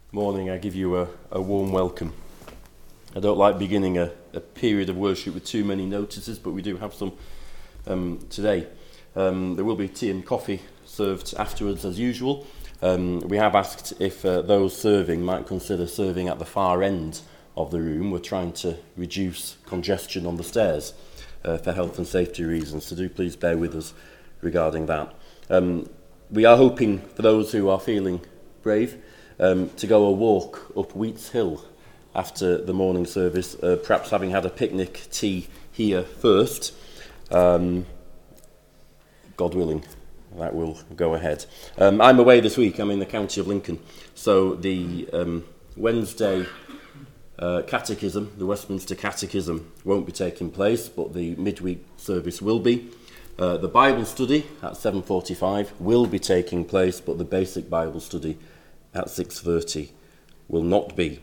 Morning, I give you a warm welcome. I don't like beginning a period of worship with too many notices, but we do have some today. There will be tea and coffee served afterwards as usual. We have asked if those serving might consider serving at the far end of the room. We're trying to reduce congestion on the stairs for health and safety reasons, so do please bear with us regarding that. We are hoping for those who are feeling brave to go a walk up Wheats Hill after the morning service, perhaps having had a picnic tea here first. God willing, that will go ahead. I'm away this week. I'm in the county of Lincoln, so the Wednesday catechism, the Westminster Catechism, won't be taking place, but the midweek service will be. The Bible study at 7:45 will be taking place, but the basic Bible study at 6:30 will not be.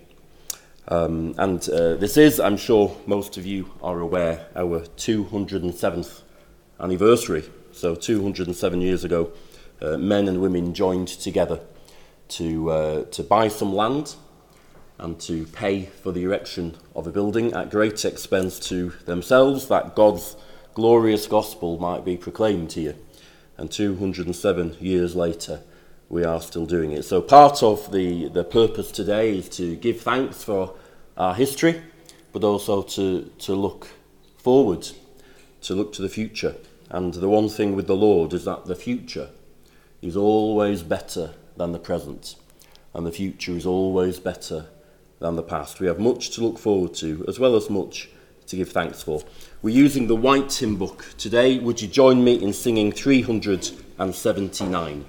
This is, I'm sure most of you are aware, our 207th anniversary. So 207 years ago, men and women joined together to buy some land and to pay for the erection of a building at great expense to themselves, that God's glorious gospel might be proclaimed here. And 207 years later, we are still doing it. So part of the purpose today is to give thanks for our history, but also to look forward, to look to the future. And the one thing with the Lord is that the future is always better than the present, and the future is always better than the past. We have much to look forward to, as well as much to give thanks for. We're using the White Hymn Book today. Would you join me in singing 379?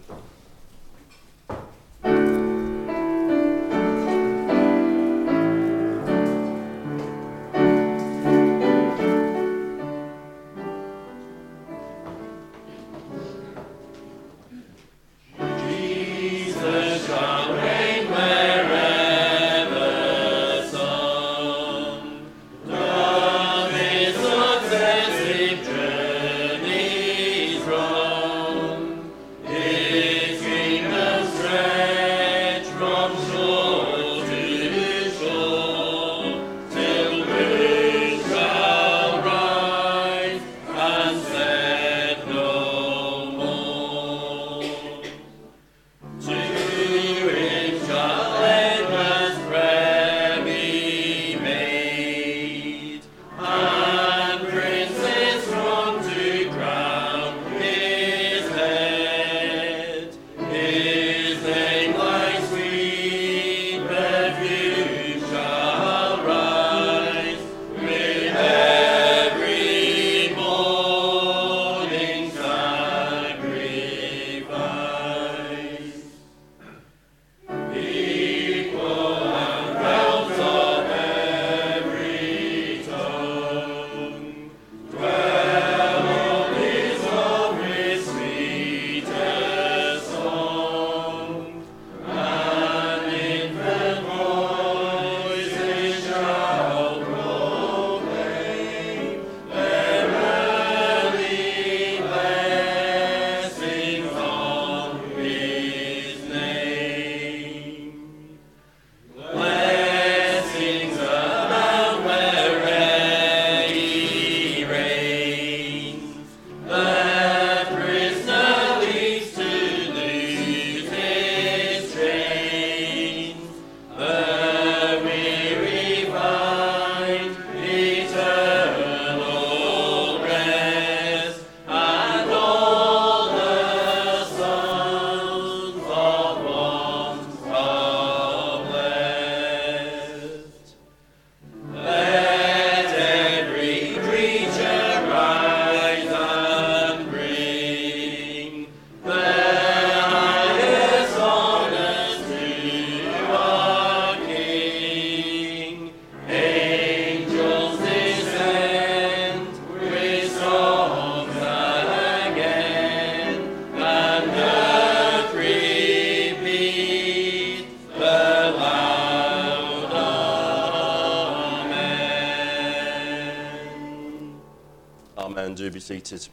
Amen. Do be seated.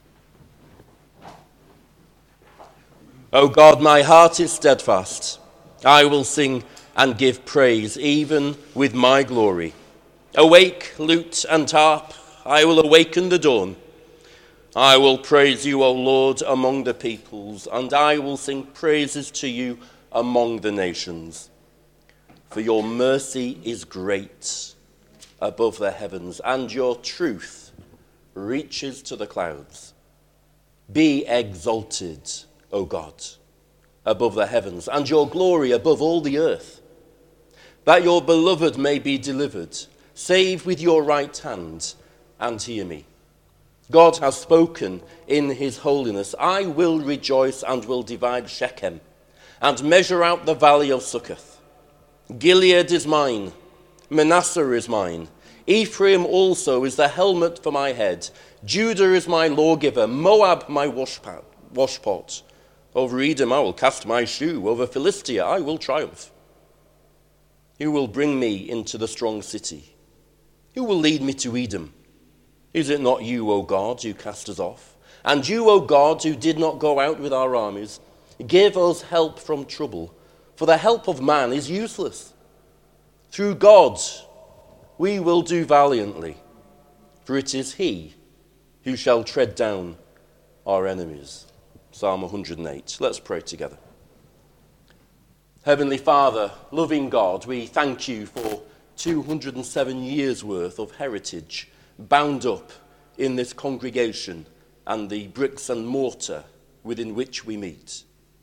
O God, my heart is steadfast, I will sing and give praise, even with my glory. Awake, lute and harp, I will awaken the dawn. I will praise you, O Lord, among the peoples, and I will sing praises to you among the nations. For your mercy is great above the heavens, and your truth reaches to the clouds. Be exalted, O God, above the heavens, and your glory above all the earth, that your beloved may be delivered. Save with your right hand and hear me. God has spoken in his holiness. I will rejoice and will divide Shechem and measure out the valley of Succoth. Gilead is mine, Manasseh is mine. Ephraim also is the helmet for my head. Judah is my lawgiver, Moab my washpot. Over Edom I will cast my shoe, over Philistia I will triumph. Who will bring me into the strong city? Who will lead me to Edom? Is it not you, O God, who cast us off? And you, O God, who did not go out with our armies? Give us help from trouble, for the help of man is useless. Through God we will do valiantly, for it is he who shall tread down our enemies. Psalm 108. Let's pray together. Heavenly Father, loving God, we thank you for 207 years' worth of heritage bound up in this congregation and the bricks and mortar within which we meet.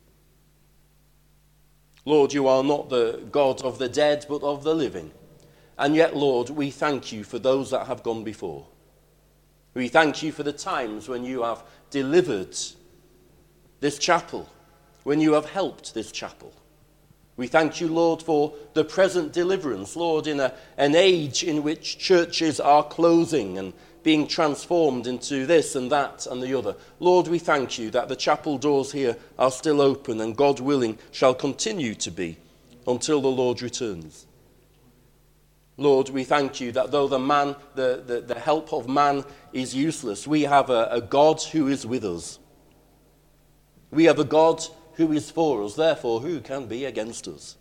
Lord, you are not the God of the dead, but of the living. And yet, Lord, we thank you for those that have gone before. We thank you for the times when you have delivered this chapel, when you have helped this chapel. We thank you, Lord, for the present deliverance, Lord, in an age in which churches are closing and being transformed into this and that and the other. Lord, we thank you that the chapel doors here are still open and, God willing, shall continue to be until the Lord returns. Lord, we thank you that though the help of man is useless, we have a God who is with us. We have a God who is for us, therefore who can be against us?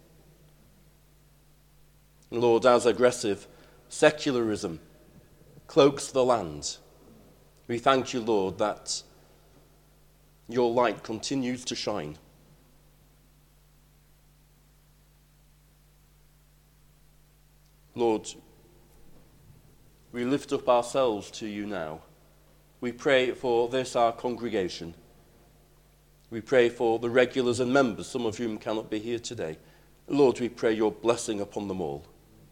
Lord, as aggressive secularism cloaks the land, we thank you, Lord, that your light continues to shine. Lord, we lift up ourselves to you now. We pray for this, our congregation. We pray for the regulars and members, some of whom cannot be here today. Lord, we pray your blessing upon them all.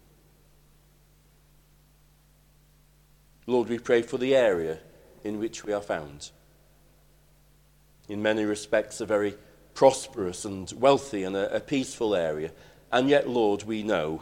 Lord, we pray for the area in which we are found. In many respects, a very prosperous and wealthy and a peaceful area. And yet, Lord, we know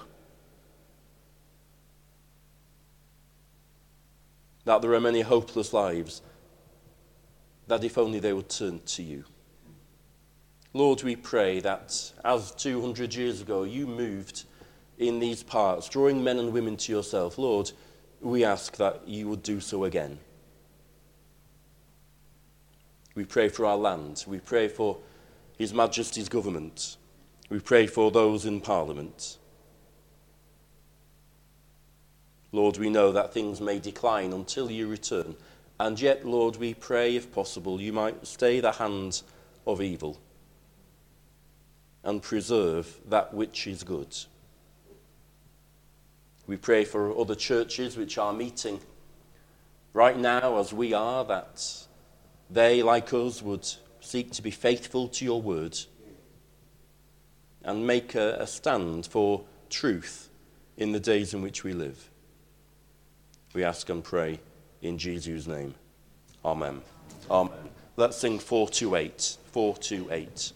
that there are many hopeless lives that if only they would turn to you. Lord, we pray that as 200 years ago you moved in these parts, drawing men and women to yourself, Lord, we ask that you would do so again. We pray for our land. We pray for His Majesty's government. We pray for those in Parliament. Lord, we know that things may decline until you return. And yet, Lord, we pray, if possible, you might stay the hand of evil and preserve that which is good. We pray for other churches which are meeting right now as we are, that they, like us, would seek to be faithful to your word and make a stand for truth in the days in which we live. We ask and pray in Jesus' name. Amen. Amen. Let's sing 428. 428.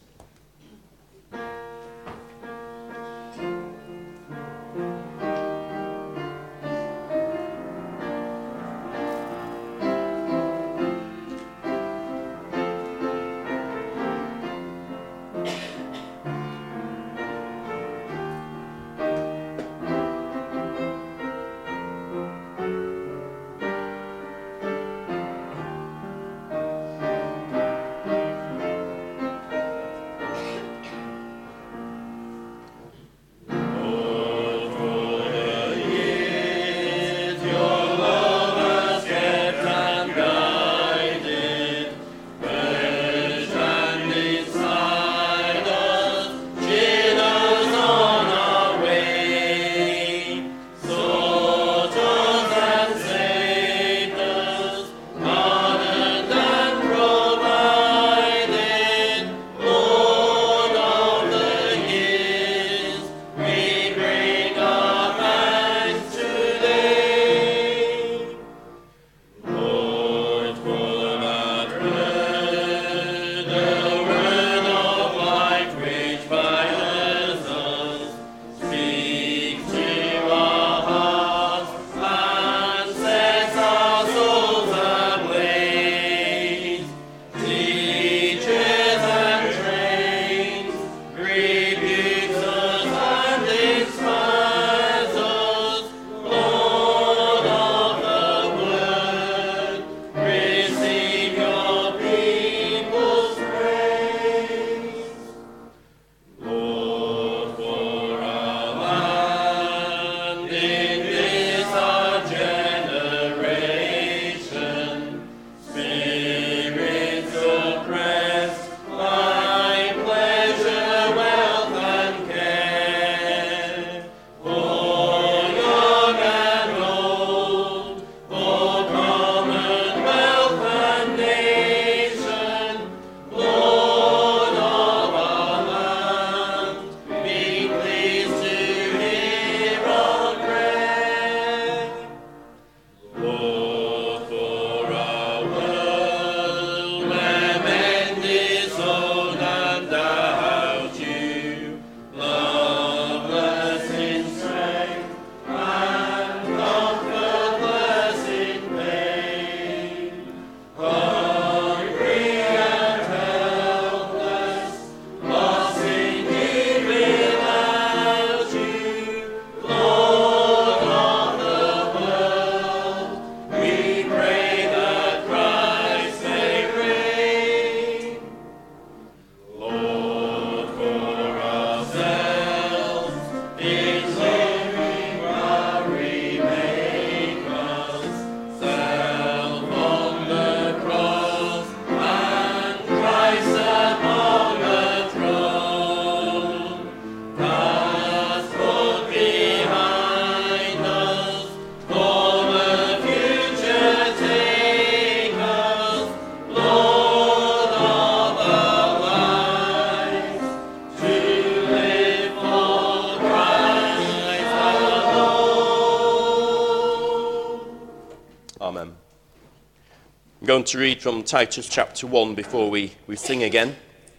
I'm going to read from Titus chapter 1 before we sing again.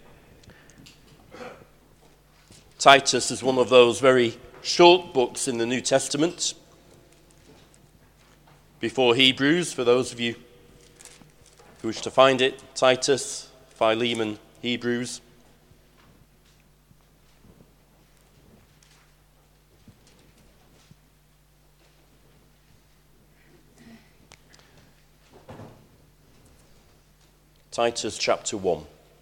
Titus is one of those very short books in the New Testament. Before Hebrews, for those of you who wish to find it, Titus, Philemon, Hebrews. Titus chapter 1.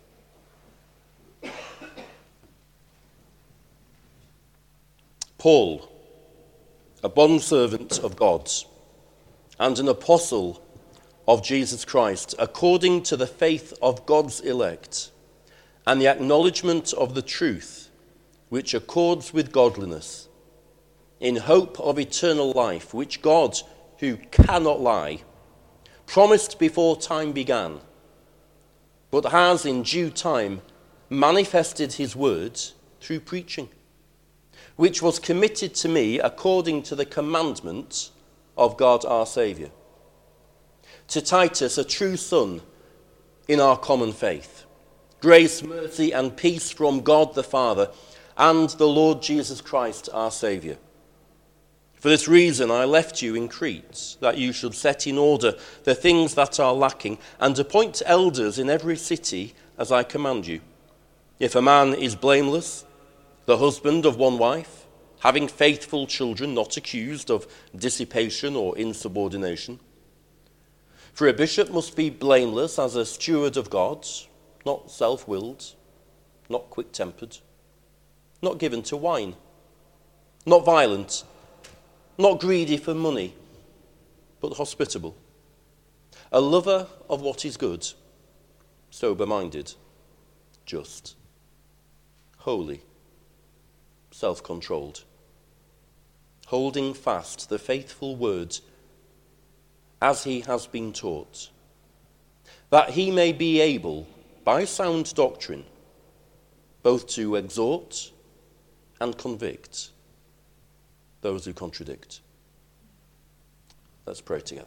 Paul, a bondservant of God, and an apostle of Jesus Christ, according to the faith of God's elect, and the acknowledgement of the truth, which accords with godliness, in hope of eternal life, which God, who cannot lie, promised before time began, but has in due time manifested his word through preaching, which was committed to me according to the commandment of God our Saviour. To Titus, a true son in our common faith, grace, mercy, and peace from God the Father and the Lord Jesus Christ our Saviour. For this reason I left you in Crete, that you should set in order the things that are lacking, and appoint elders in every city as I command you. If a man is blameless, the husband of one wife, having faithful children, not accused of dissipation or insubordination. For a bishop must be blameless as a steward of God, not self-willed, not quick-tempered, not given to wine, not violent, not greedy for money, but hospitable, a lover of what is good, sober-minded, just, holy, self-controlled, holding fast the faithful word as he has been taught, that he may be able, by sound doctrine, both to exhort and convict those who contradict. Let's pray together.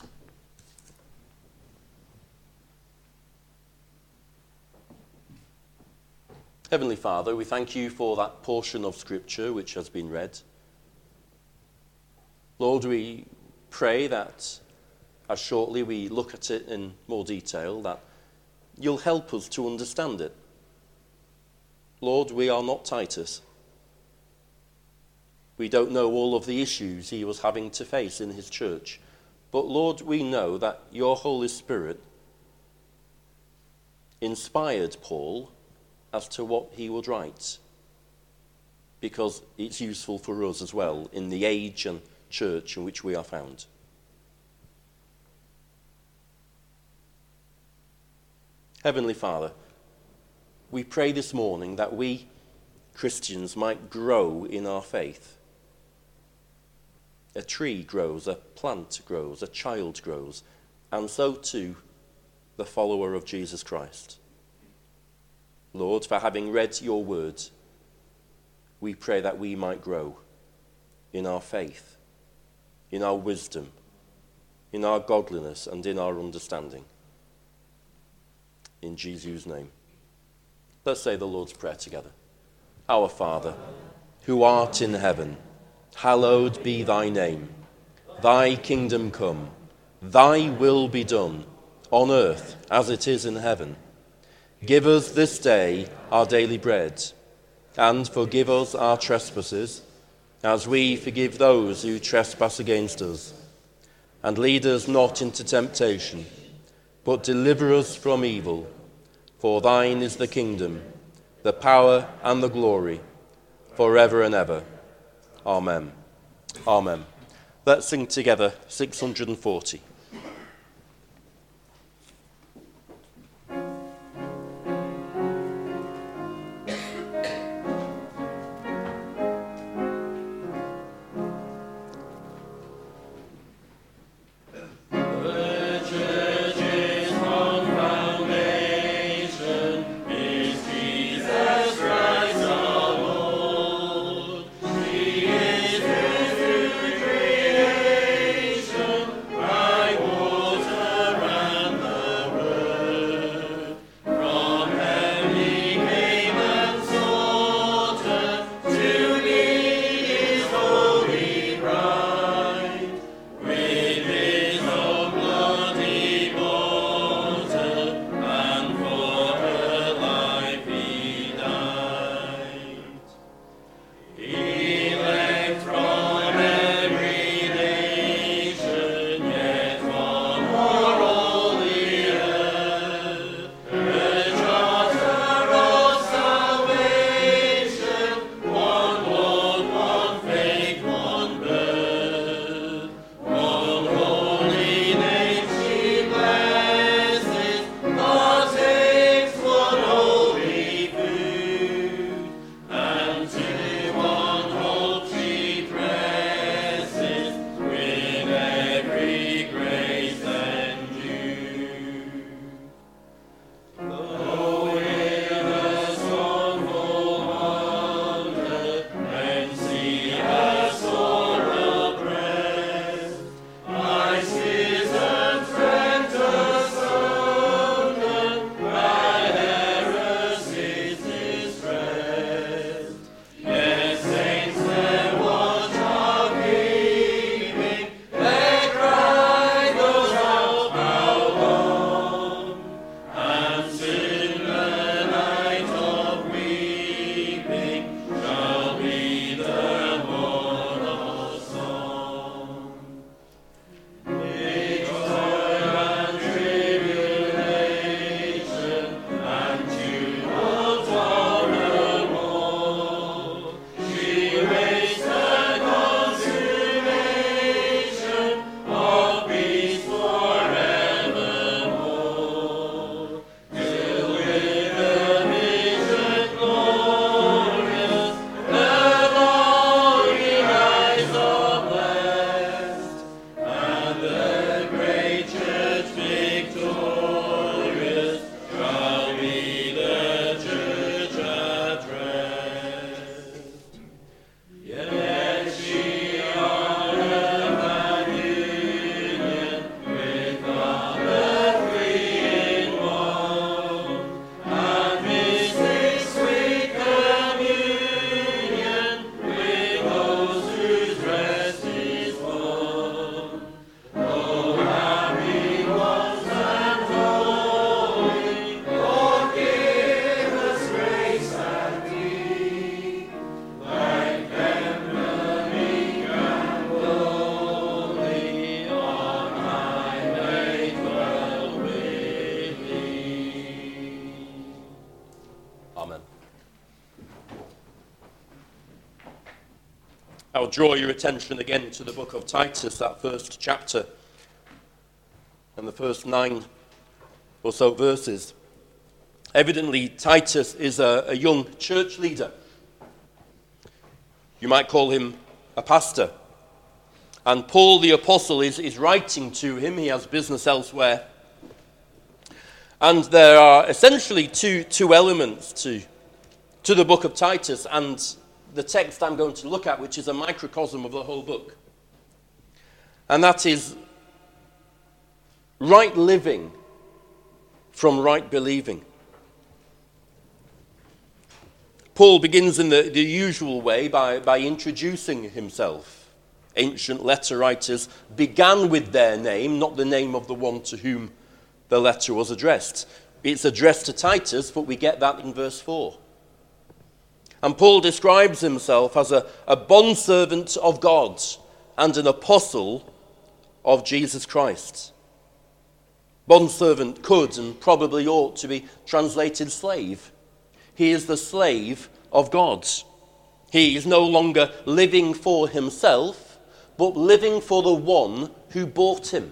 Heavenly Father, we thank you for that portion of Scripture which has been read. Lord, we pray that as shortly we look at it in more detail, that you'll help us to understand it. Lord, we are not Titus. We don't know all of the issues he was having to face in his church. But Lord, we know that your Holy Spirit inspired Paul as to what he would write, because it's useful for us as well in the age and church in which we are found. Heavenly Father, we pray this morning that we Christians might grow in our faith. A tree grows, a plant grows, a child grows, and so too the follower of Jesus Christ. Lord, for having read your word, we pray that we might grow in our faith, in our wisdom, in our godliness, and in our understanding. In Jesus' name. Let's say the Lord's Prayer together. Our Father, who art in heaven, hallowed be thy name. Thy kingdom come, thy will be done, on earth as it is in heaven. Give us this day our daily bread, and forgive us our trespasses, as we forgive those who trespass against us. And lead us not into temptation, but deliver us from evil. For thine is the kingdom, the power, and the glory, forever and ever. Amen. Amen. Let's sing together 640. By I'll draw your attention again to the book of Titus, that first chapter, and the first 9 or so verses. Evidently, Titus is a young church leader. You might call him a pastor. And Paul the Apostle is writing to him. He has business elsewhere. And there are essentially two elements to the book of Titus and the text I'm going to look at, which is a microcosm of the whole book. And that is right living from right believing. Paul begins in the usual way by introducing himself. Ancient letter writers began with their name, not the name of the one to whom the letter was addressed. It's addressed to Titus, but we get that in verse 4. And Paul describes himself as a bondservant of God and an apostle of Jesus Christ. Bondservant could and probably ought to be translated slave. He is the slave of God. He is no longer living for himself, but living for the one who bought him.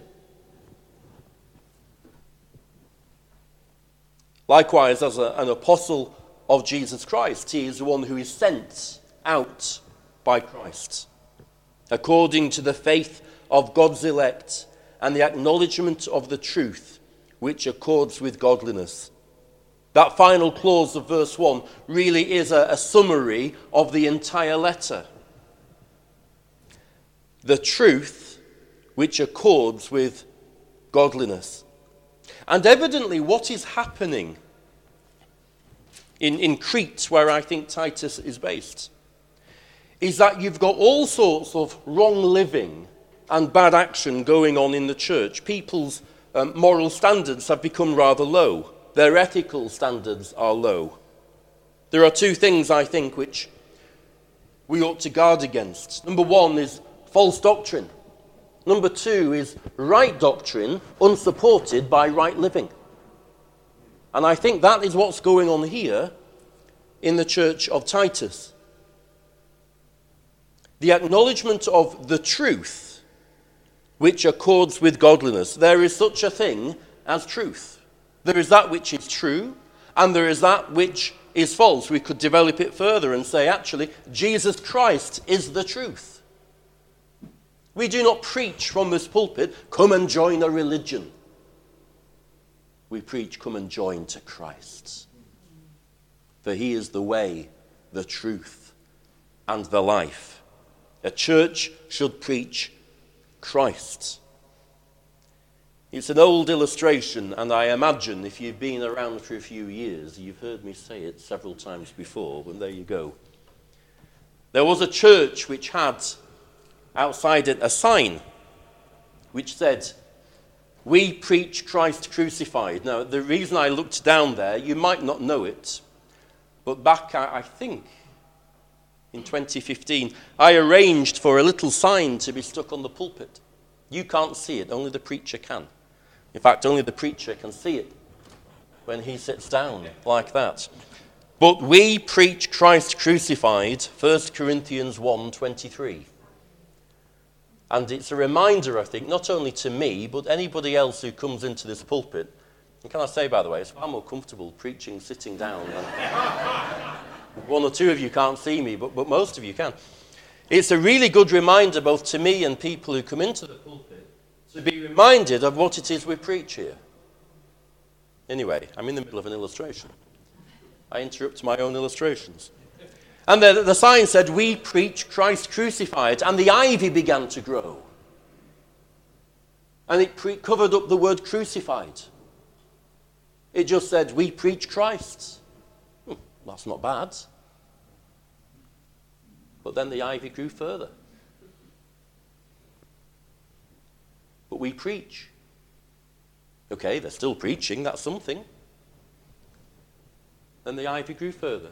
Likewise, as an apostle of Jesus Christ, he is the one who is sent out by Christ, according to the faith of God's elect and the acknowledgement of the truth which accords with godliness. That final clause of verse 1 really is a summary of the entire letter. The truth which accords with godliness. And evidently what is happening in Crete, where I think Titus is based, is that you've got all sorts of wrong living and bad action going on in the church. People's moral standards have become rather low. Their ethical standards are low. There are two things, I think, which we ought to guard against. Number one is false doctrine. Number two is right doctrine unsupported by right living. And I think that is what's going on here in the church of Titus. The acknowledgement of the truth which accords with godliness. There is such a thing as truth. There is that which is true, and there is that which is false. We could develop it further and say, actually, Jesus Christ is the truth. We do not preach from this pulpit, come and join a religion. We preach, come and join to Christ. For he is the way, the truth, and the life. A church should preach Christ. It's an old illustration, and I imagine if you've been around for a few years, you've heard me say it several times before, but there you go. There was a church which had outside it a sign which said, "We preach Christ crucified." Now, the reason I looked down there, you might not know it, but back, I think, in 2015, I arranged for a little sign to be stuck on the pulpit. You can't see it, only the preacher can. In fact, only the preacher can see it when he sits down like that. But we preach Christ crucified, 1 Corinthians 1:23. And it's a reminder, I think, not only to me, but anybody else who comes into this pulpit. And can I say, by the way, it's far more comfortable preaching sitting down. One or two of you can't see me, but most of you can. It's a really good reminder, both to me and people who come into the pulpit, to be reminded of what it is we preach here. Anyway, I'm in the middle of an illustration. I interrupt my own illustrations. And the sign said, "We preach Christ crucified," and the ivy began to grow. And it covered up the word crucified. It just said, "We preach Christ." That's not bad. But then the ivy grew further. But we preach. Okay, they're still preaching, that's something. Then the ivy grew further.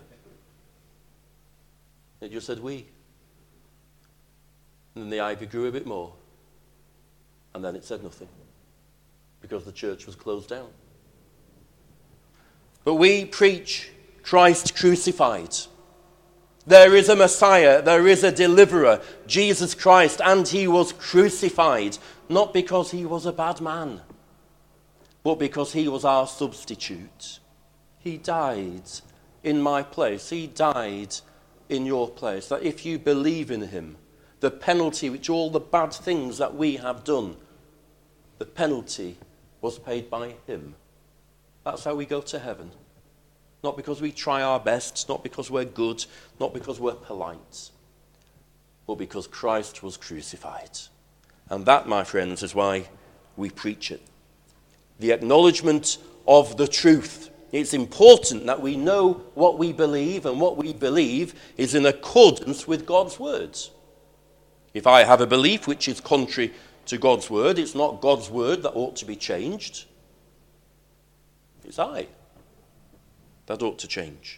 It just said we. And then the ivy grew a bit more. And then it said nothing. Because the church was closed down. But we preach Christ crucified. There is a Messiah, there is a deliverer, Jesus Christ, and he was crucified, not because he was a bad man, but because he was our substitute. He died in my place. He died in your place. That if you believe in him, the penalty which all the bad things that we have done, the penalty was paid by him. That's how we go to heaven. Not because we try our best, not because we're good, not because we're polite, but because Christ was crucified. And that, my friends, is why we preach it. The acknowledgement of the truth. It's important that we know what we believe, and what we believe is in accordance with God's words. If I have a belief which is contrary to God's word, it's not God's word that ought to be changed. It's I that ought to change.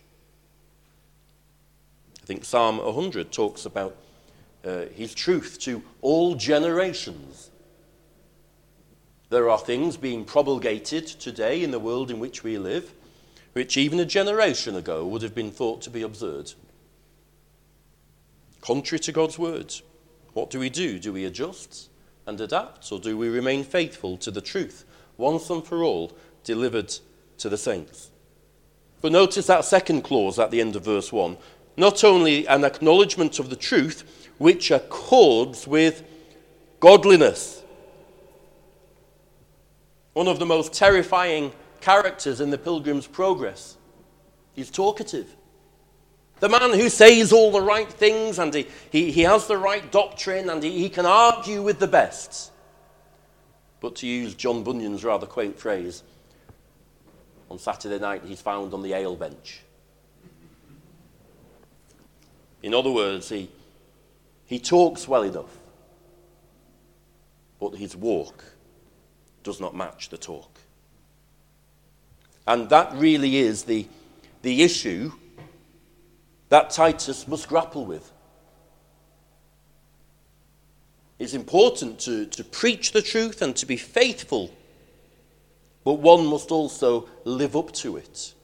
I think Psalm 100 talks about his truth to all generations. There are things being promulgated today in the world in which we live, which even a generation ago would have been thought to be absurd. Contrary to God's word. What do? Do we adjust and adapt, or do we remain faithful to the truth, once and for all, delivered to the saints? But notice that second clause at the end of verse 1. Not only an acknowledgement of the truth, which accords with godliness. One of the most terrifying characters in the Pilgrim's Progress. He's talkative. The man who says all the right things, and he has the right doctrine, and he can argue with the best. But to use John Bunyan's rather quaint phrase, on Saturday night he's found on the ale bench. In other words, he talks well enough, but his walk does not match the talk. And that really is the issue that Titus must grapple with. It's important to preach the truth and to be faithful, but one must also live up to it.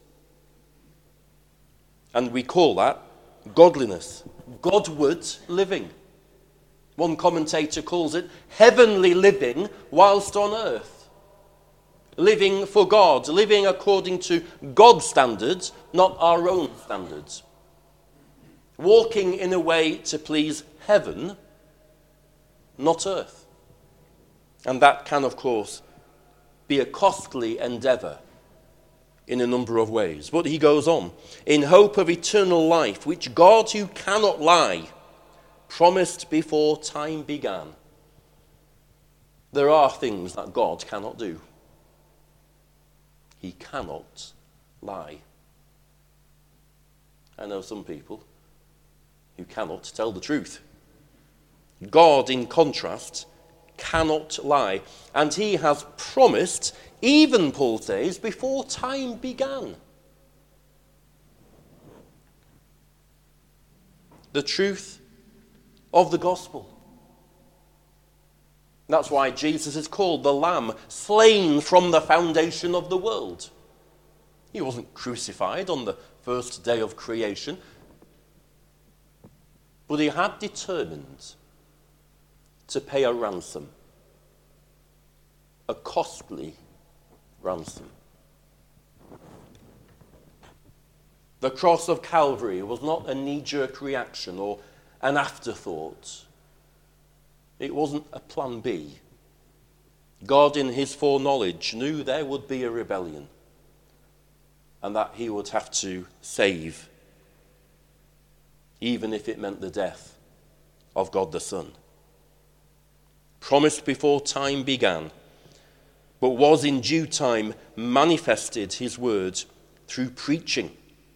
And we call that godliness, Godward living. One commentator calls it heavenly living whilst on earth. Living for God, living according to God's standards, not our own standards. Walking in a way to please heaven, not earth. And that can, of course, be a costly endeavour in a number of ways. But he goes on, in hope of eternal life, which God, who cannot lie, promised before time began. There are things that God cannot do. He cannot lie. I know some people who cannot tell the truth. God, in contrast, cannot lie. And he has promised, even, Paul says, before time began. The truth of the gospel. That's why Jesus is called the Lamb, slain from the foundation of the world. He wasn't crucified on the first day of creation, but he had determined to pay a ransom, a costly ransom. The cross of Calvary was not a knee-jerk reaction or an afterthought. It wasn't a plan B. God, in his foreknowledge, knew there would be a rebellion and that he would have to save, even if it meant the death of God the Son. Promised before time began, but was in due time manifested his word through preaching.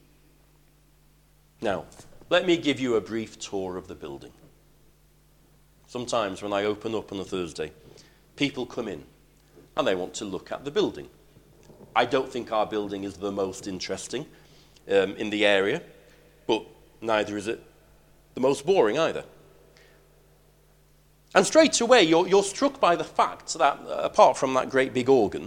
Now, let me give you a brief tour of the building. Sometimes when I open up on a Thursday, people come in and they want to look at the building. I don't think our building is the most interesting in the area, but neither is it the most boring either. And straight away, you're struck by the fact that, apart from that great big organ,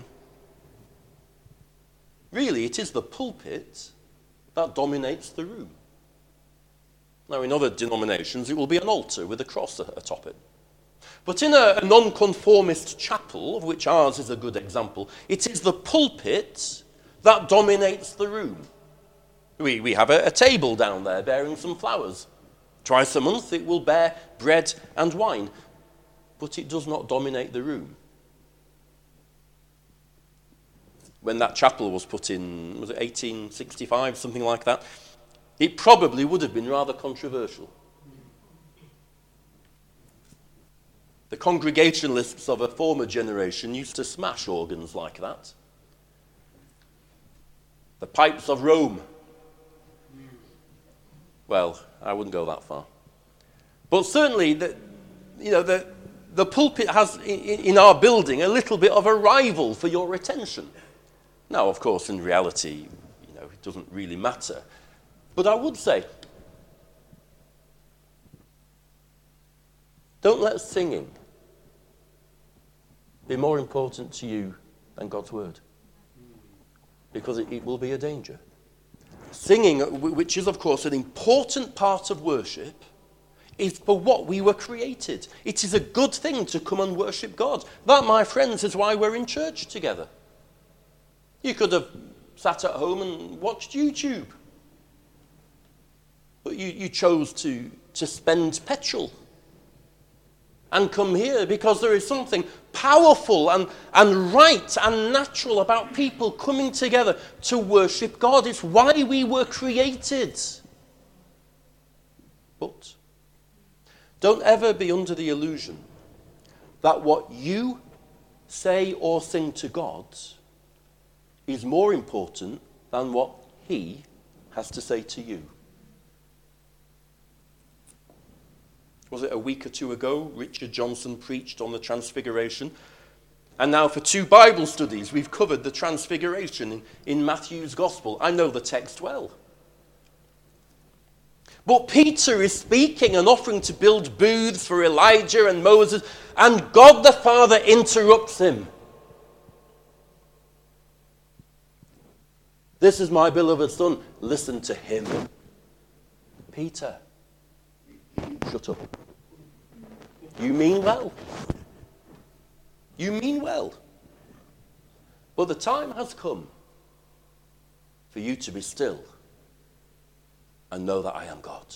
really it is the pulpit that dominates the room. Now, in other denominations, it will be an altar with a cross atop it. But in a nonconformist chapel, of which ours is a good example, it is the pulpit that dominates the room. We have a table down there bearing some flowers. Twice a month it will bear bread and wine, but it does not dominate the room. When that chapel was put in, was it 1865, something like that, it probably would have been rather controversial. The Congregationalists of a former generation used to smash organs like that. The pipes of Rome. Well, I wouldn't go that far. But certainly, the pulpit has, in our building, a little bit of a rival for your attention. Now, of course, in reality, it doesn't really matter. But I would say, don't let singing be more important to you than God's word, because it will be a danger. Singing, which is, of course, an important part of worship, is for what we were created. It is a good thing to come and worship God. That, my friends, is why we're in church together. You could have sat at home and watched YouTube. But you chose to spend petrol and come here because there is something powerful and right and natural about people coming together to worship God. It's why we were created. But don't ever be under the illusion that what you say or sing to God is more important than what he has to say to you. Was it a week or two ago, Richard Johnson preached on the Transfiguration? And now for 2 Bible studies, we've covered the Transfiguration in Matthew's Gospel. I know the text well. But Peter is speaking and offering to build booths for Elijah and Moses, and God the Father interrupts him. This is my beloved Son. Listen to him. Peter, shut up. You mean well. You mean well. But the time has come for you to be still and know that I am God.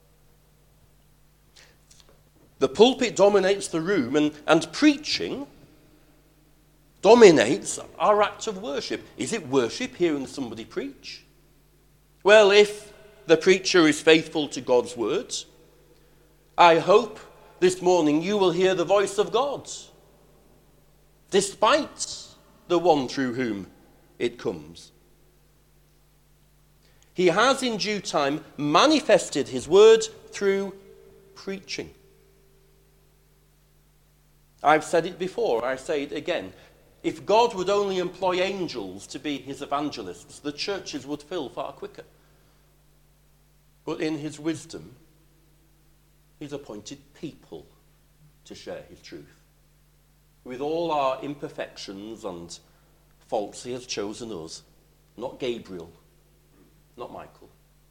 The pulpit dominates the room, and preaching dominates our act of worship. Is it worship hearing somebody preach? Well, if the preacher is faithful to God's words, I hope this morning you will hear the voice of God, despite the one through whom it comes. He has in due time manifested his word through preaching. I've said it before, I say it again. If God would only employ angels to be his evangelists, the churches would fill far quicker. But in his wisdom, he's appointed people to share his truth. With all our imperfections and faults, he has chosen us, not Gabriel, not Michael.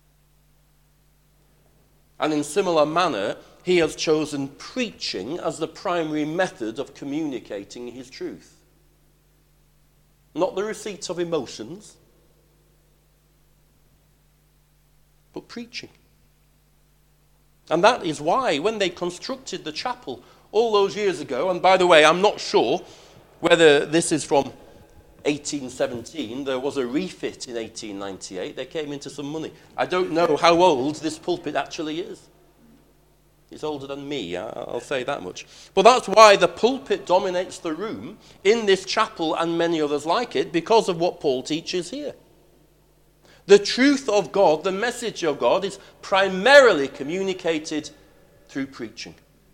And in similar manner, he has chosen preaching as the primary method of communicating his truth. Not the receipt of emotions, but preaching. And that is why, when they constructed the chapel all those years ago, and by the way, I'm not sure whether this is from 1817, there was a refit in 1898, they came into some money. I don't know how old this pulpit actually is. It's older than me, I'll say that much. But that's why the pulpit dominates the room in this chapel and many others like it, because of what Paul teaches here. The truth of God, the message of God, is primarily communicated through preaching,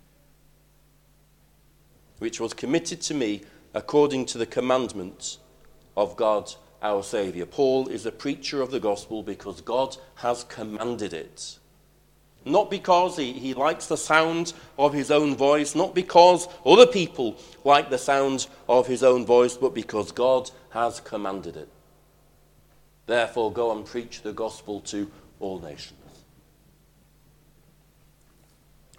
which was committed to me according to the commandments of God our Saviour. Paul is a preacher of the gospel because God has commanded it. Not because he likes the sound of his own voice, not because other people like the sound of his own voice, but because God has commanded it. Therefore, go and preach the gospel to all nations.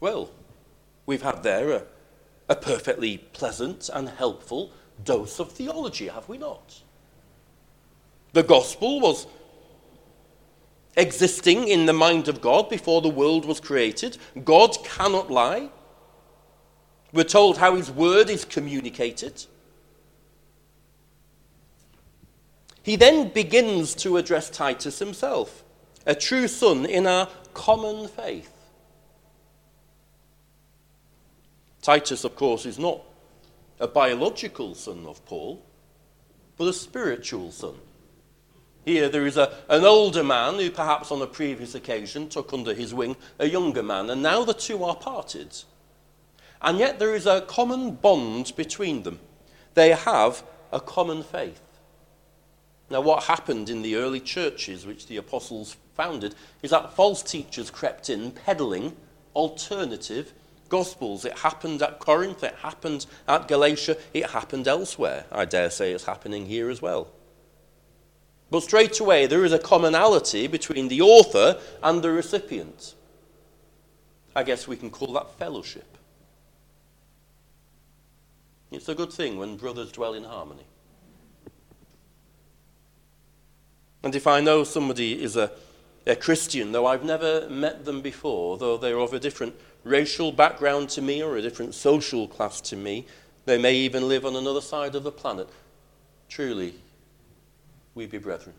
Well, we've had there a perfectly pleasant and helpful dose of theology, have we not? The gospel was existing in the mind of God before the world was created. God cannot lie. We're told how his word is communicated. He then begins to address Titus himself, a true son in our common faith. Titus, of course, is not a biological son of Paul, but a spiritual son. Here there is an older man who perhaps on a previous occasion took under his wing a younger man, and now the two are parted. And yet there is a common bond between them. They have a common faith. Now, what happened in the early churches which the apostles founded is that false teachers crept in peddling alternative gospels. It happened at Corinth, it happened at Galatia, it happened elsewhere. I dare say it's happening here as well. But straight away there is a commonality between the author and the recipient. I guess we can call that fellowship. It's a good thing when brothers dwell in harmony. And if I know somebody is a Christian, though I've never met them before, though they're of a different racial background to me or a different social class to me, they may even live on another side of the planet, truly, we be brethren.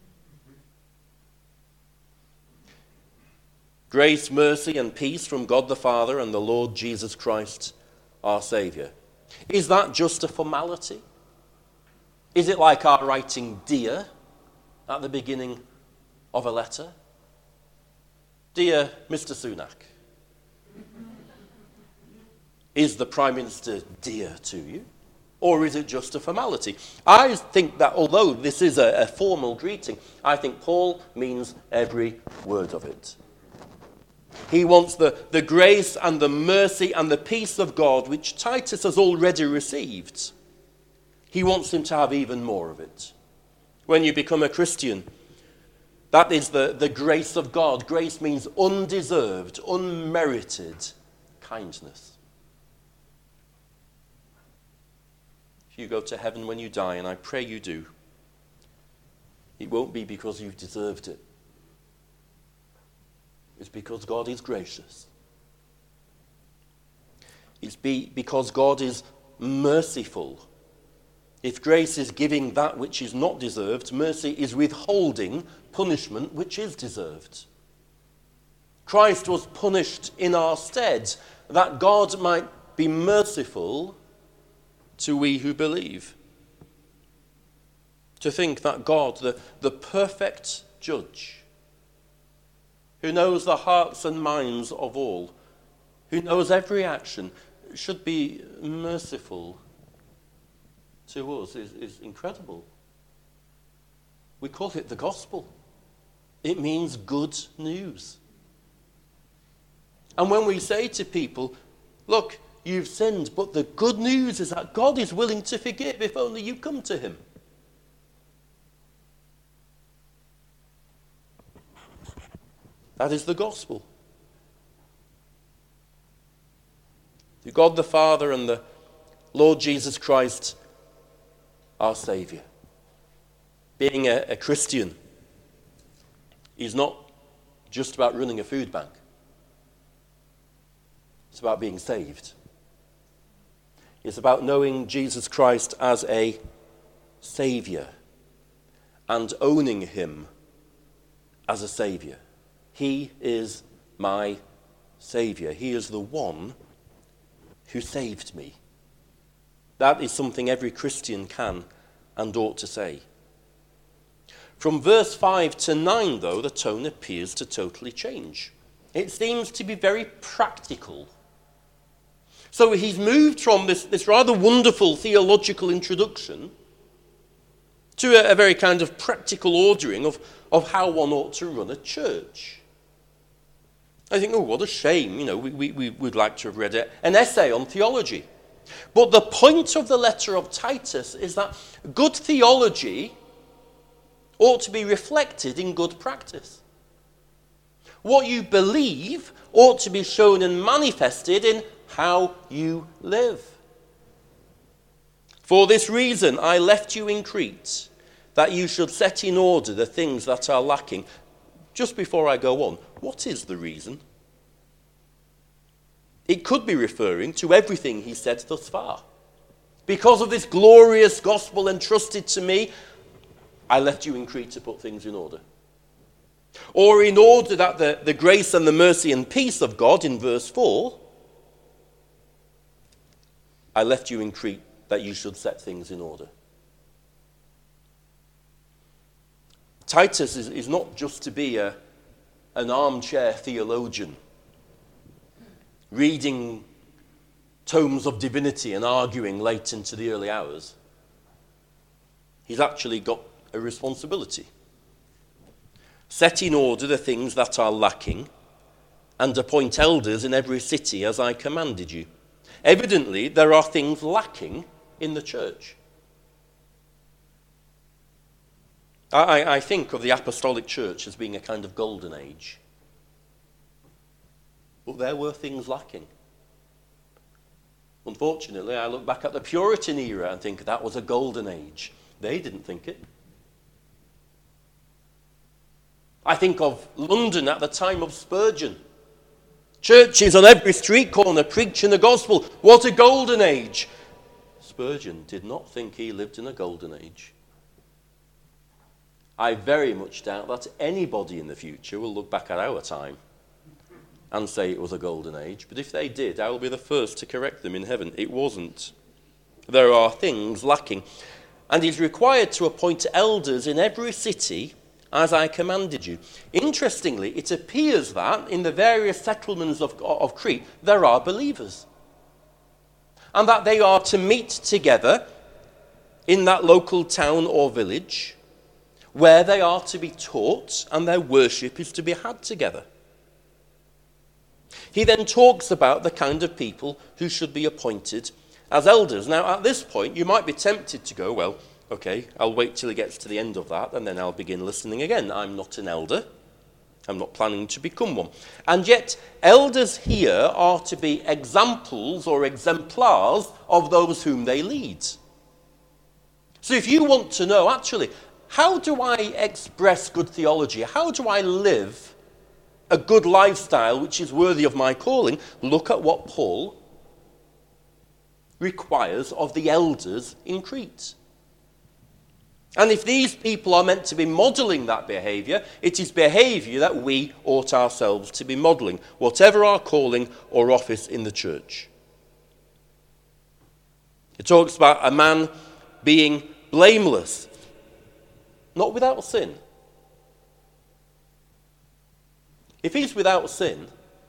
Grace, mercy, and peace from God the Father and the Lord Jesus Christ, our Saviour. Is that just a formality? Is it like our writing dear at the beginning of a letter? Dear Mr. Sunak, is the Prime Minister dear to you? Or is it just a formality? I think that although this is a formal greeting, I think Paul means every word of it. He wants the grace and the mercy and the peace of God, which Titus has already received. He wants him to have even more of it. When you become a Christian, that is the grace of God. Grace means undeserved, unmerited kindness. If you go to heaven when you die, and I pray you do, it won't be because you've deserved it. It's because God is gracious. It's because God is merciful. If grace is giving that which is not deserved, mercy is withholding punishment which is deserved. Christ was punished in our stead, that God might be merciful to we who believe. To think that God, the perfect judge, who knows the hearts and minds of all, who knows every action, should be merciful to us is incredible. We call it the gospel. It means good news. And when we say to people, look, you've sinned, but the good news is that God is willing to forgive if only you come to him. That is the gospel. To God the Father and the Lord Jesus Christ, our Saviour. Being a Christian is not just about running a food bank. It's about being saved. It's about knowing Jesus Christ as a Saviour and owning him as a Saviour. He is my Saviour. He is the one who saved me. That is something every Christian can and ought to say. From verse 5 to 9, though, the tone appears to totally change. It seems to be very practical. So he's moved from this rather wonderful theological introduction to a very kind of practical ordering of how one ought to run a church. I think, what a shame, we would like to have read an essay on theology. But the point of the letter of Titus is that good theology ought to be reflected in good practice. What you believe ought to be shown and manifested in how you live. For this reason I left you in Crete, that you should set in order the things that are lacking. Just before I go on, what is the reason? It could be referring to everything he said thus far. Because of this glorious gospel entrusted to me, I left you in Crete to put things in order. Or in order that the grace and the mercy and peace of God, in verse 4, I left you in Crete that you should set things in order. Titus is not just to be an armchair theologian, reading tomes of divinity and arguing late into the early hours. He's actually got a responsibility. Set in order the things that are lacking, and appoint elders in every city as I commanded you. Evidently, there are things lacking in the church. I think of the apostolic church as being a kind of golden age. But there were things lacking. Unfortunately, I look back at the Puritan era and think that was a golden age. They didn't think it. I think of London at the time of Spurgeon. Churches on every street corner preaching the gospel. What a golden age. Spurgeon did not think he lived in a golden age. I very much doubt that anybody in the future will look back at our time and say it was a golden age. But if they did, I will be the first to correct them in heaven. It wasn't. There are things lacking. And he's required to appoint elders in every city as I commanded you. Interestingly, it appears that in the various settlements of Crete, there are believers. And that they are to meet together in that local town or village, where they are to be taught and their worship is to be had together. He then talks about the kind of people who should be appointed as elders. Now, at this point, you might be tempted to go, well, okay, I'll wait till he gets to the end of that and then I'll begin listening again. I'm not an elder. I'm not planning to become one. And yet, elders here are to be examples or exemplars of those whom they lead. So if you want to know, actually, how do I express good theology? How do I live a good lifestyle which is worthy of my calling? Look at what Paul requires of the elders in Crete. And if these people are meant to be modelling that behaviour, it is behaviour that we ought ourselves to be modelling, whatever our calling or office in the church. It talks about a man being blameless, not without sin. If he's without sin,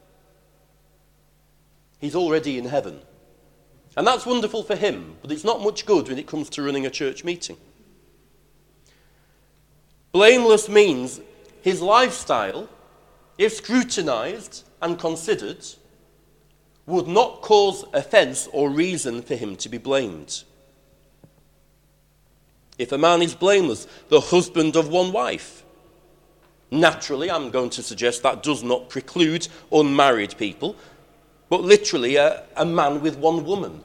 he's already in heaven. And that's wonderful for him, but it's not much good when it comes to running a church meeting. Blameless means his lifestyle, if scrutinized and considered, would not cause offense or reason for him to be blamed. If a man is blameless, the husband of one wife, naturally, I'm going to suggest that does not preclude unmarried people, but literally a man with one woman.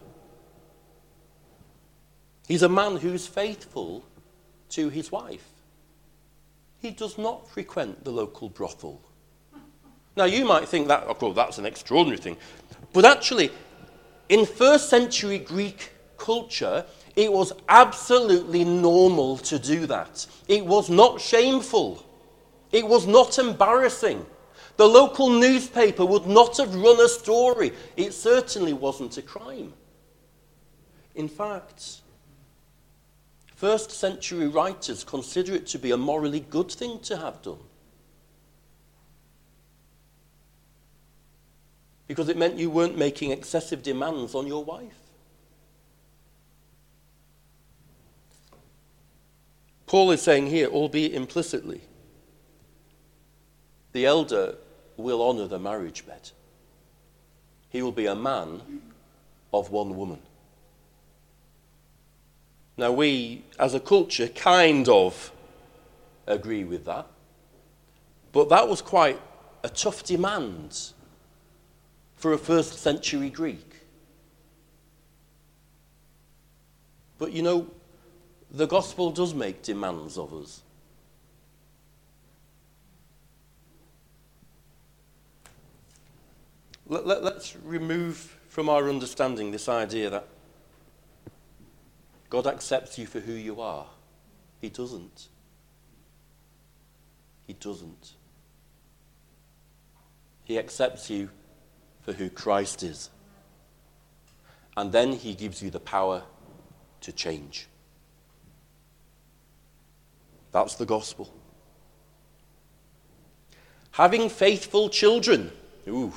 He's a man who's faithful to his wife. He does not frequent the local brothel. Now, you might think that, oh, that's an extraordinary thing. But actually, in first century Greek culture, it was absolutely normal to do that. It was not shameful. It was not embarrassing. The local newspaper would not have run a story. It certainly wasn't a crime. In fact, first century writers consider it to be a morally good thing to have done. Because it meant you weren't making excessive demands on your wife. Paul is saying here, albeit implicitly, the elder will honour the marriage bed. He will be a man of one woman. Now we, as a culture, kind of agree with that. But that was quite a tough demand for a first century Greek. But you know, the gospel does make demands of us. Let's remove from our understanding this idea that God accepts you for who you are. He doesn't. He doesn't. He accepts you for who Christ is. And then he gives you the power to change. That's the gospel. Having faithful children. Ooh.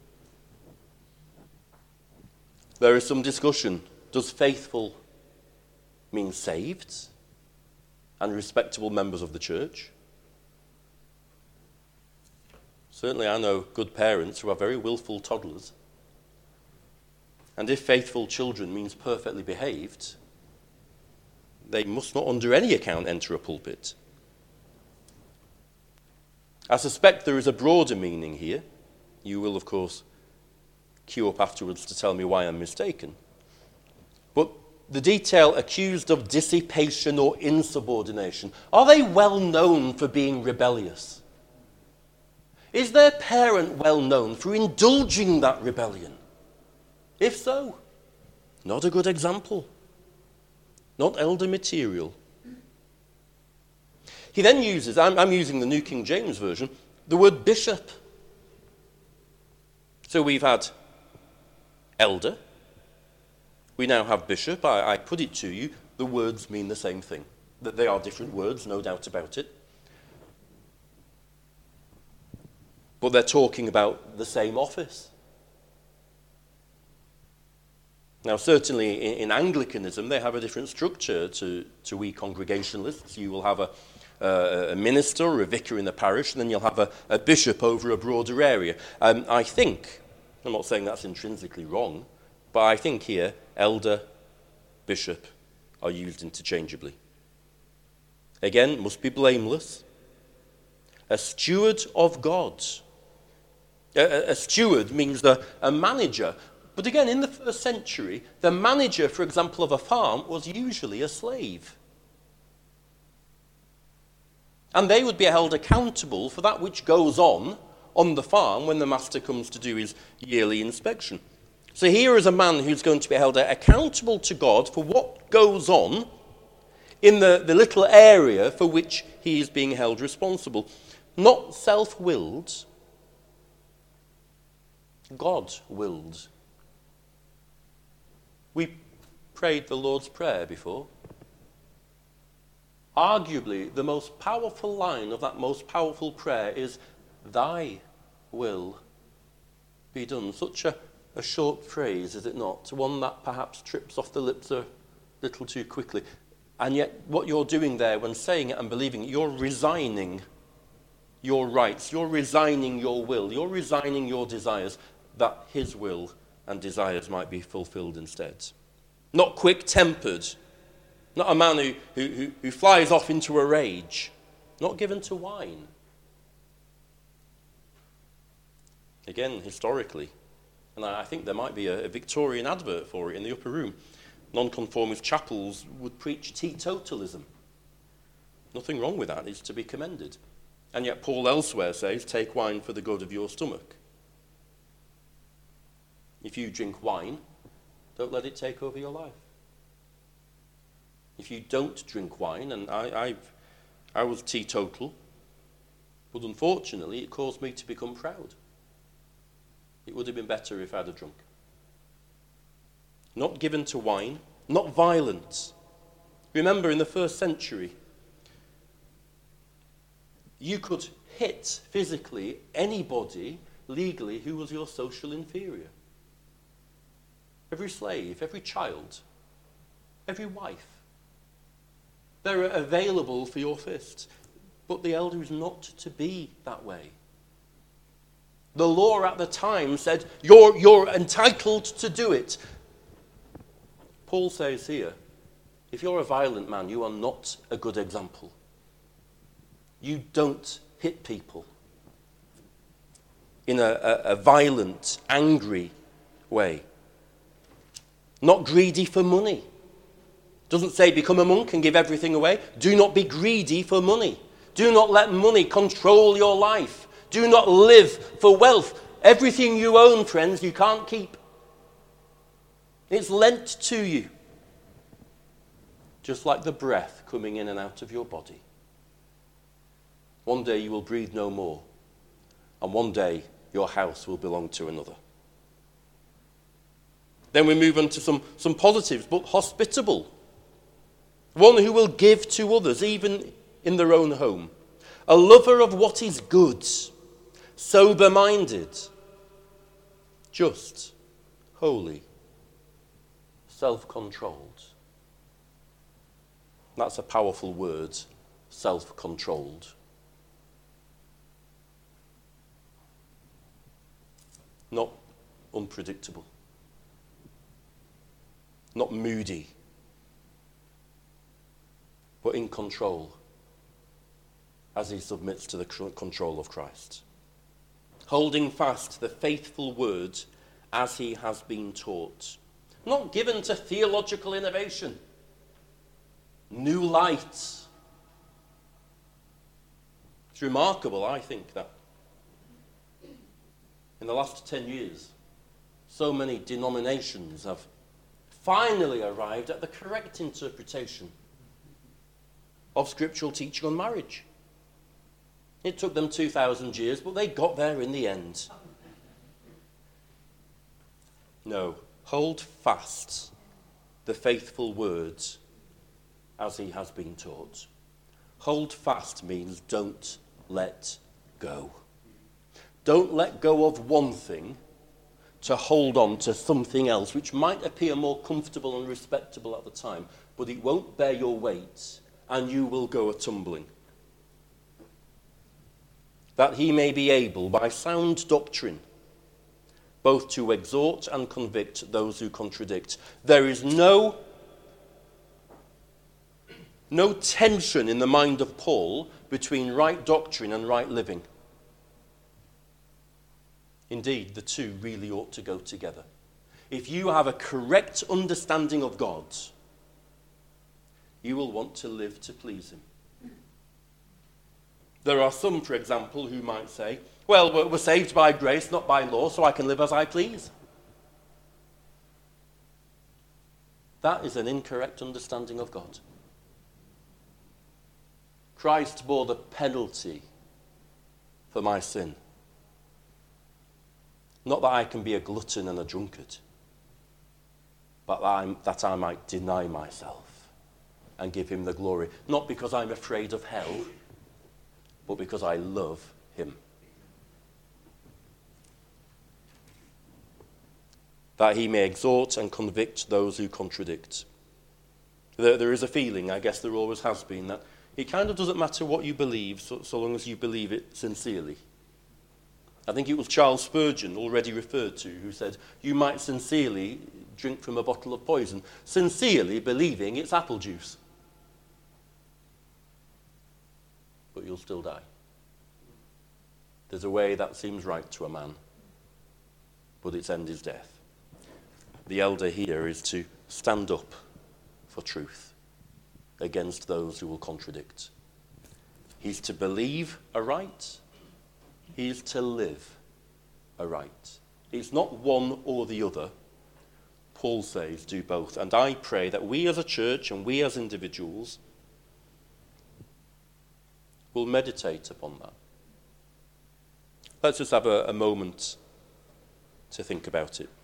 There is some discussion. Does faithful mean saved and respectable members of the church? Certainly I know good parents who are very willful toddlers. And if faithful children means perfectly behaved, they must not under any account enter a pulpit. I suspect there is a broader meaning here. You will, of course, queue up afterwards to tell me why I'm mistaken. But the detail accused of dissipation or insubordination, are they well known for being rebellious? Is their parent well known for indulging that rebellion? If so, not a good example. Not elder material. He then uses, I'm using the New King James Version, the word bishop. So we've had elder. We now have bishop. I put it to you, the words mean the same thing. That they are different words, no doubt about it. But they're talking about the same office. Now, certainly in Anglicanism, they have a different structure to we Congregationalists. You will have a minister or a vicar in the parish, and then you'll have a bishop over a broader area. I think, I'm not saying that's intrinsically wrong, but I think here, elder, bishop are used interchangeably. Again, must be blameless. A steward of God. A steward means a manager. But again, in the first century, the manager, for example, of a farm was usually a slave. And they would be held accountable for that which goes on the farm when the master comes to do his yearly inspection. So here is a man who's going to be held accountable to God for what goes on in the little area for which he is being held responsible. Not self-willed, God-willed. We prayed the Lord's Prayer before. Arguably, the most powerful line of that most powerful prayer is, "Thy will be done." Such a short phrase, is it not? One that perhaps trips off the lips a little too quickly. And yet, what you're doing there when saying it and believing it, you're resigning your rights, you're resigning your will, you're resigning your desires, that his will and desires might be fulfilled instead. Not quick-tempered, not a man who flies off into a rage, not given to wine. Again, historically, and I think there might be a Victorian advert for it in the upper room, nonconformist chapels would preach teetotalism. Nothing wrong with that, it's to be commended. And yet Paul elsewhere says, take wine for the good of your stomach. If you drink wine, don't let it take over your life. If you don't drink wine, and I was teetotal, but unfortunately it caused me to become proud. It would have been better if I'd have drunk. Not given to wine, not violent. Remember, in the first century, you could hit physically anybody legally who was your social inferior. Every slave, every child, every wife. They're available for your fist. But the elder is not to be that way. The law at the time said, you're entitled to do it. Paul says here, if you're a violent man, you are not a good example. You don't hit people. in a violent, angry way. Not greedy for money. Doesn't say become a monk and give everything away. Do not be greedy for money. Do not let money control your life. Do not live for wealth. Everything you own, friends, you can't keep. It's lent to you. Just like the breath coming in and out of your body. One day you will breathe no more. And one day your house will belong to another. Then we move on to some positives, but hospitable. One who will give to others, even in their own home. A lover of what is good, sober-minded, just, holy, self-controlled. That's a powerful word, self-controlled. Not unpredictable. Not moody. But in control as he submits to the control of Christ. Holding fast the faithful word as he has been taught. Not given to theological innovation. New light. It's remarkable, I think, that in the last 10 years, so many denominations have finally arrived at the correct interpretation of scriptural teaching on marriage. It took them 2,000 years, but they got there in the end. No, hold fast the faithful words as he has been taught. Hold fast means don't let go. Don't let go of one thing to hold on to something else, which might appear more comfortable and respectable at the time, but it won't bear your weight, and you will go a-tumbling. That he may be able, by sound doctrine, both to exhort and convict those who contradict. There is no tension in the mind of Paul between right doctrine and right living. Indeed, the two really ought to go together. If you have a correct understanding of God, you will want to live to please him. There are some, for example, who might say, well, we're saved by grace, not by law, so I can live as I please. That is an incorrect understanding of God. Christ bore the penalty for my sin. Not that I can be a glutton and a drunkard, but that I might deny myself and give him the glory. Not because I'm afraid of hell, but because I love him. That he may exhort and convict those who contradict. There is a feeling, I guess there always has been, that it kind of doesn't matter what you believe so long as you believe it sincerely. I think it was Charles Spurgeon, already referred to, who said, you might sincerely drink from a bottle of poison, sincerely believing it's apple juice. But you'll still die. There's a way that seems right to a man, but its end is death. The elder here is to stand up for truth against those who will contradict. He's to believe aright. He is to live aright. It's not one or the other. Paul says, do both. And I pray that we as a church and we as individuals will meditate upon that. Let's just have a moment to think about it.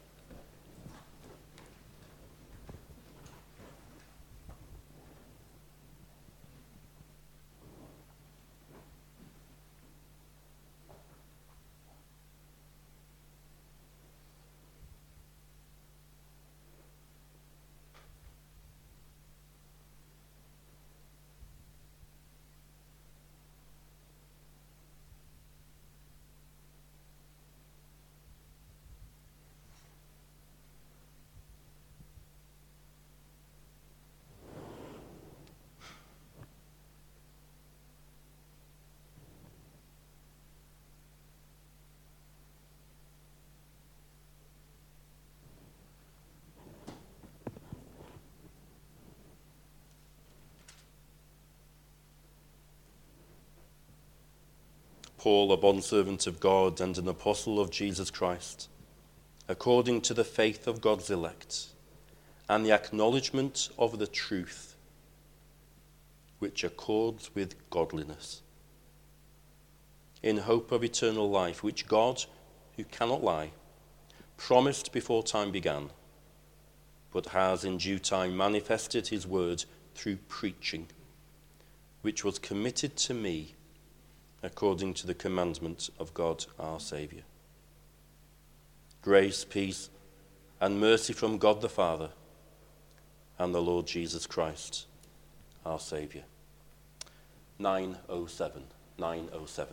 Paul, a bondservant of God and an apostle of Jesus Christ, according to the faith of God's elect, and the acknowledgement of the truth, which accords with godliness, in hope of eternal life, which God, who cannot lie, promised before time began, but has in due time manifested his word through preaching, which was committed to me according to the commandment of God our Saviour. Grace, peace, and mercy from God the Father and the Lord Jesus Christ, our Saviour. 907. 907.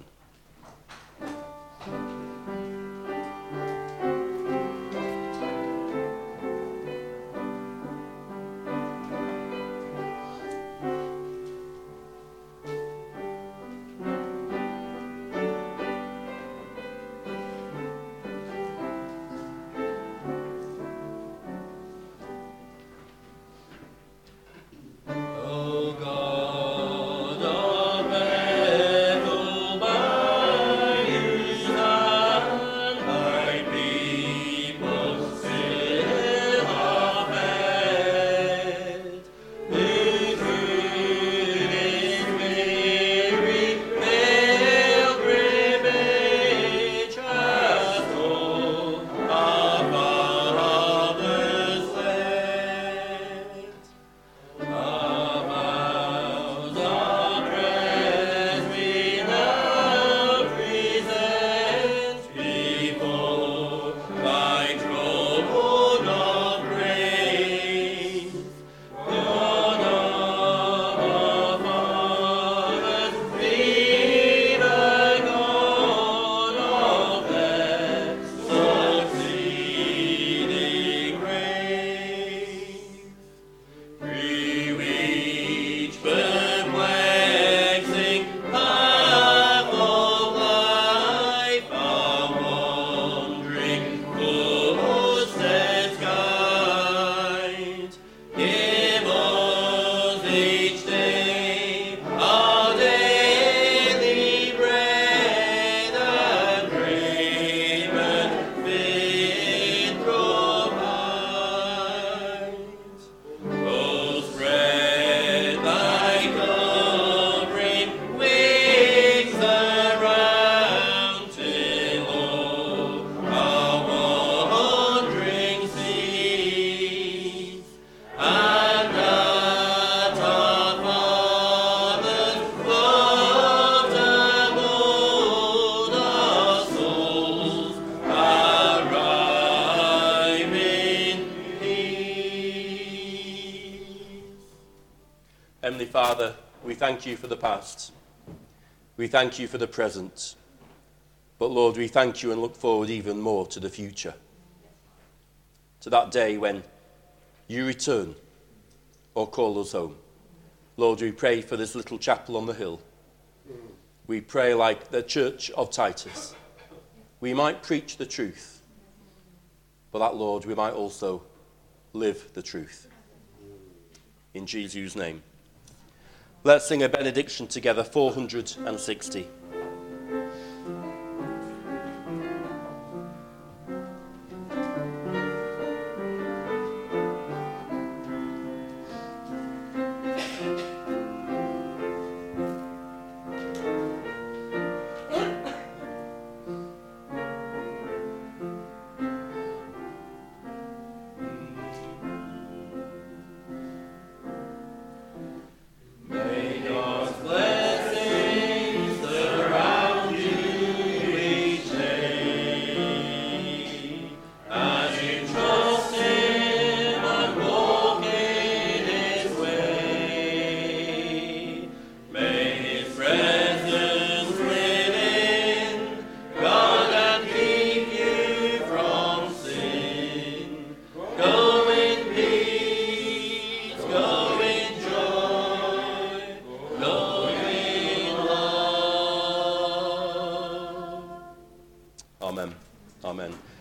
Heavenly Father, we thank you for the past. We thank you for the present. But Lord, we thank you and look forward even more to the future. To that day when you return or call us home. Lord, we pray for this little chapel on the hill. We pray like the church of Titus. We might preach the truth, but that, Lord, we might also live the truth. In Jesus' name. Let's sing a benediction together, 460. Amen.